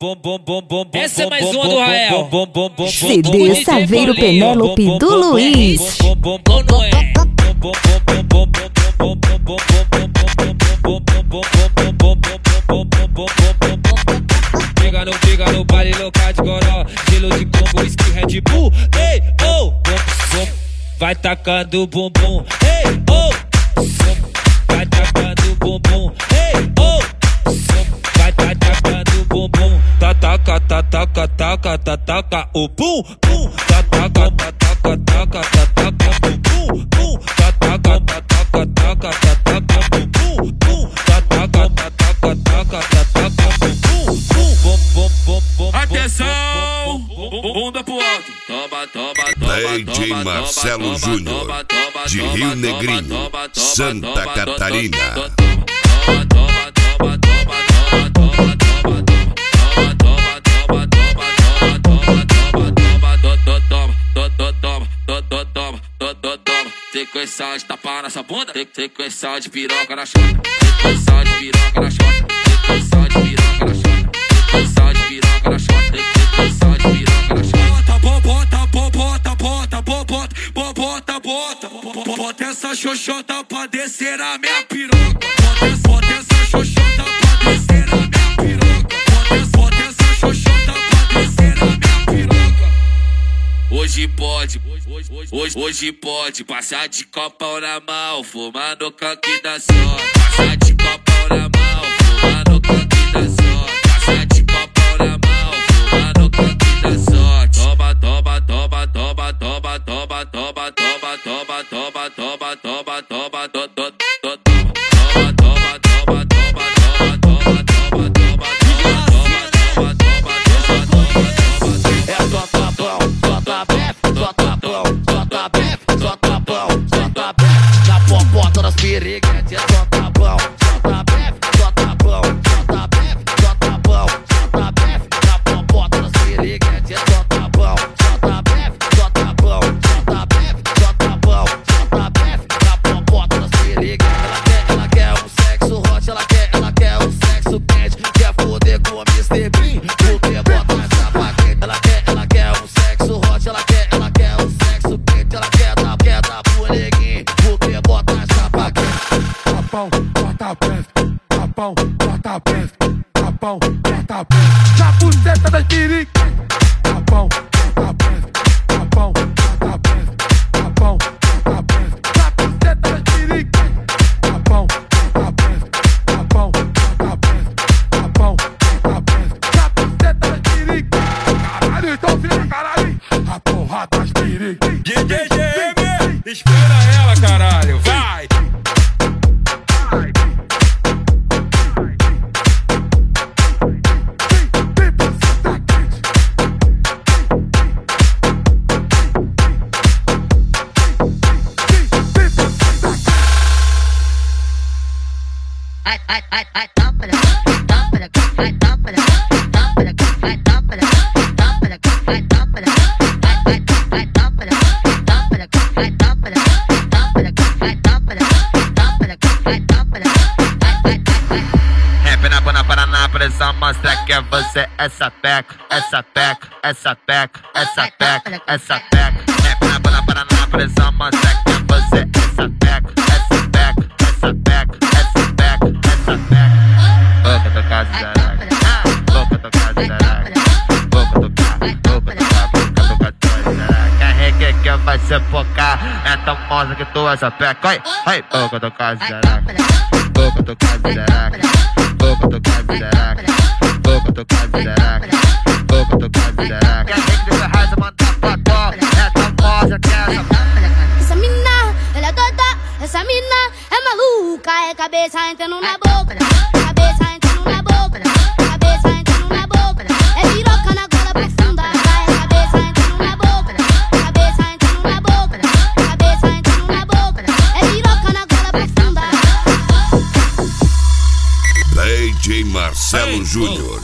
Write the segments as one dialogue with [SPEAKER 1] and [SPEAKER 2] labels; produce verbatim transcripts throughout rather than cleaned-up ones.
[SPEAKER 1] Essa é mais uma do Rael.
[SPEAKER 2] C D Saveiro Penélope do Luiz.
[SPEAKER 1] Ou não é? Pega no, pega no baile local de goró, gelo de combo, whisky, Red Bull. Ei, oh, vai tacando bumbum. Ei, oh, vai tacando bumbum. Ei, oh, vai tacando bumbum. Tataca, tataca, taca, tataca, o bum, bum. Tataca, tataca, taca, tataca, o bum, bum. Tataca, tataca, taca, tataca, o bum, bum. Tataca, tataca, taca, tataca, o bum, bum, bum, bum, bum.
[SPEAKER 3] Atenção, bunda pro alto. Toma, toma, toma.
[SPEAKER 4] D J Marcelo Júnior, de Rio Negrinho, Santa Catarina.
[SPEAKER 3] Toma, toma, toma, toma, toma, toma, toma. Sequência de tapa nessa bunda, sequência de piroca na chota, sequência de piroca na chota, sequência de piroca na chota, sequência de piroca na chota, sequência de piroca na chota. Bota, bota, bota, bota, bota, bota, bota, bota essa xoxota pra descer a minha piroca. Bota essa xoxota pra descer a minha piroca. Bota essa xoxota pra descer a minha piroca. Hoje pode, hoje, hoje, hoje pode passar de copão na mão, fumar no canque da sorte. Passar de copão na mão, fumar no canque da sorte. Passar de copão na mão, fumar no canque da sorte. Toma, toma, toma, toma, toma, toma, toma, toma, toma, toma, toma, toma, toma, toma. Piriguete, solta bom, solta bef, solta bom, solta bef, solta bom, solta bef, na popota das piriguete, solta bom, solta bef, solta bom, solta bef, solta bom, solta bef, na popota das piriguete. Ela quer, ela quer um sexo hot, ela quer, ela quer um sexo quente, quer foder com o mister Bean, porque bota essa paquete. Ela quer, ela quer um sexo hot, ela quer, ela quer um sexo quente, ela quer dar, quer dar pro neguinho, porque bota essa paquete. Tapão, bota pé, tapão, bota pé, tapão, bota pé, na buceta das piriguetes. Tapão, bota pé, tapão, bota pé, tapão, bota pé, na buceta das piriguetes. Tapão, bota pé, tapão, bota pé, tapão, bota pé, na buceta das piriguetes. Caralho, então vira caralho, a porra das piriguetes. D J G M, espera ela, caralho, vai!
[SPEAKER 5] I, I, I, I, dump it, dump it, I dump it, dump it, I dump it, dump it, I dump it, I, I, I dump it, dump it, I dump it, dump it, I dump it, dump it, I dump it, I, I, I.
[SPEAKER 6] Rap na Bona Paraná, pressão mostra que é você, essa peca, essa peca, essa peca, essa peca, essa peca. Rap na Bona Paraná, pressão mostra que é você, essa peca, essa peca, essa peca, essa peca. Boca do caso zaraca, boca do caso zaraca, boca do caso, boca do caso, boca do caso zaraca. Carregue que vai se focar, é tão monstro que tu essa peca. Oi, oi, boca do caso zaraca, boca do caso zaraca, boca do caso zaraca, boca do caso zaraca, boca do caso zaraca. Carregue dessa raiza, manda pra dó, é tão monstro que essa.
[SPEAKER 7] Essa mina, ela é doida, essa mina é maluca, é cabeça entrando na boca. Cabeça entrando na boca, cabeça entrando na boca, é piroca na gola profunda, é cabeça entrando na boca, cabeça entrando na boca, cabeça entrando na boca, é piroca na gola profunda.
[SPEAKER 4] D J Marcelo Júnior.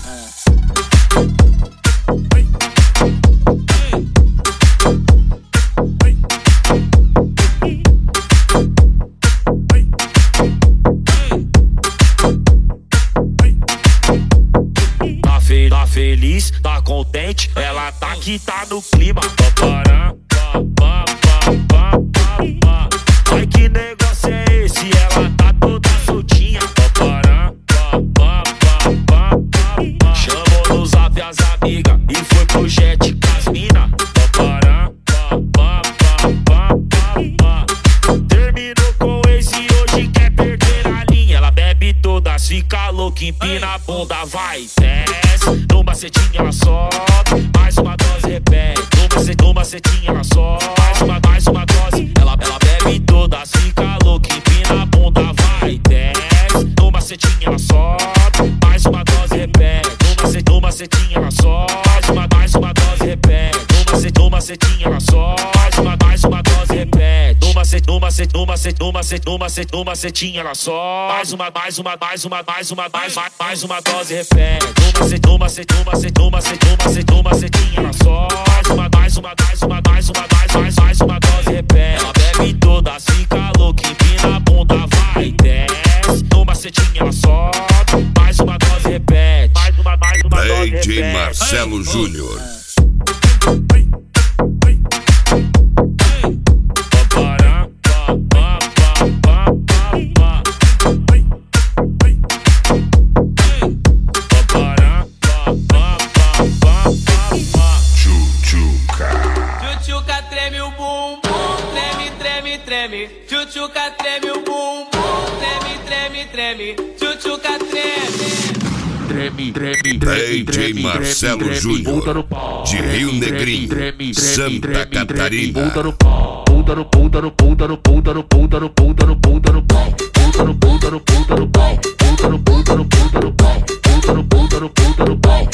[SPEAKER 8] feliz, tá contente, ela tá que tá no clima. Papará, pá, pá, pá, pá, pá, pá. Ai, que negócio é esse? Ela tá toda soltinha. Papará, pá, pá, pá, pá, pá. Chamou no zap as amigas e foi pro jet com as mina. Papará, pá, pá, pá, pá, pá. Terminou com esse e hoje quer perder a linha. Ela bebe todas, fica louca, empina a bunda, vai, desce. No macetinho ela sobe, mais uma dose repete. No macet, no macetinho ela sobe, mais uma, mais uma dose. Ela, ela bebe todas, fica louca, empina a bunda, vai, desce. No macetinho ela sobe, mais uma dose repete. No macet, no macetinho ela sobe, mais uma, mais uma dose repete. No macet, no macetinho ela sobe, mais uma, mais uma dose repete. No macet, no macet, no macet, no macet, no macet, no macetinho ela sobe, mais uma, mais uma, mais uma, mais uma, mais mais, mais uma dose repete. No macet, no macet, no macet, no macet, no macet, no macetinho ela sobe, mais uma, mais uma, mais uma, mais uma, mais mais, mais uma dose repete. Ela bebe todas, fica louca, empina a bunda, vai, desce. No macetinho ela sobe, mais uma dose repete. Mais uma, mais uma dose repete.
[SPEAKER 4] D J Marcelo Júnior.
[SPEAKER 9] Tchutchuca treme o bumbum, treme, treme, treme. Tchutchuca treme o bumbum, treme, treme, treme. Tchutchuca treme.
[SPEAKER 4] Treme, treme, treme, D J Marcelo Júnior, de Rio Negrinho, Santa Catarina.
[SPEAKER 10] Puta no pau, puta no puta no puta no puta no puta no puta no puta no pau, puta no puta no puta no pau, puta no puta no puta no pau, puta no puta no puta no pau.